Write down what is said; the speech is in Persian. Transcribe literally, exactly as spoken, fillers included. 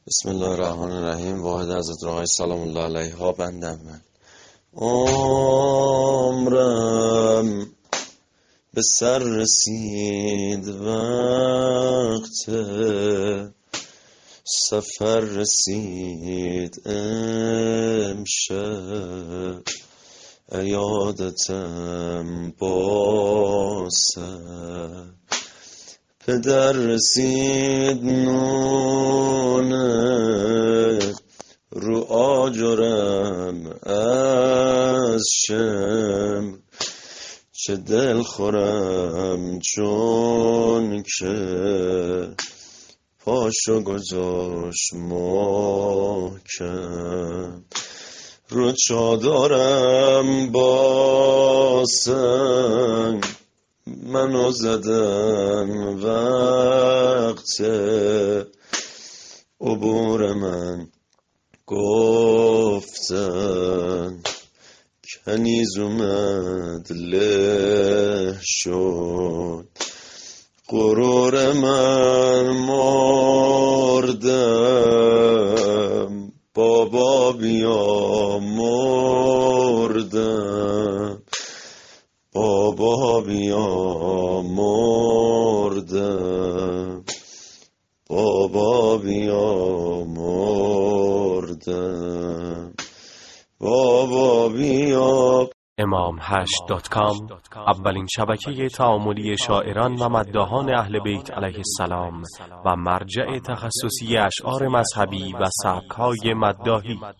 بسم الله الرحمن الرحیم. واحد حضرت رهای سلام الله علیه ها بندم من. عمرم به سر رسید، وقت سفر رسید، امشب عیادتم باسر. پدر رسید نونه رو آجرم از شم، چه دل خورم چون که پاشو گذاشت محکم. رو چادرم باسن منو زدن، وقت عبور من گفتن. کنیز اومد له شد، غرور من مردم. بابا بیا مردم، بابا بیا مردم، بابا بیا مردم، بابا بیا. امام هشت دات کام اولین شبکه تعاملی شاعران و مداحان اهل بیت علیه السلام و مرجع تخصصی اشعار مذهبی و سبک‌های مداحی.